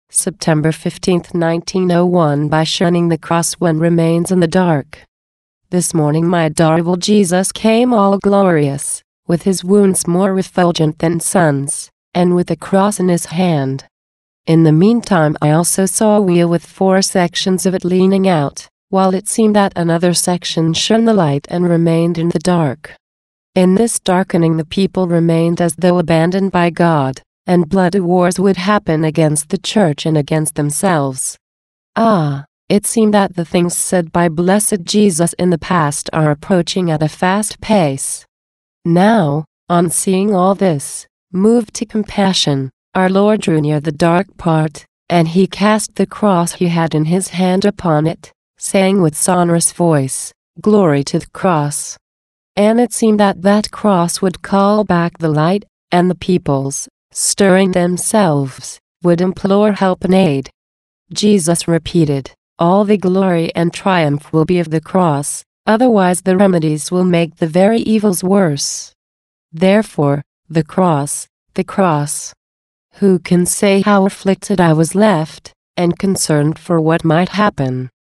September 15, 1901 by shunning the cross when remains in the dark. This morning my adorable Jesus came all glorious, with his wounds more refulgent than suns, and with a cross in his hand. In the meantime I also saw a wheel with 4 sections of it leaning out, while it seemed that another section shone the light and remained in the dark. In this darkening the people remained as though abandoned by God, and bloody wars would happen against the church and against themselves. It seemed that the things said by blessed Jesus in the past are approaching at a fast pace. Now, on seeing all this, moved to compassion, our Lord drew near the dark part, and he cast the cross he had in his hand upon it, saying with sonorous voice, "Glory to the cross." And it seemed that that cross would call back the light, and the peoples, stirring themselves, would implore help and aid. Jesus repeated, "All the glory and triumph will be of the cross, otherwise the remedies will make the very evils worse. Therefore, the cross, the cross. Who can say how afflicted I was left, and concerned for what might happen?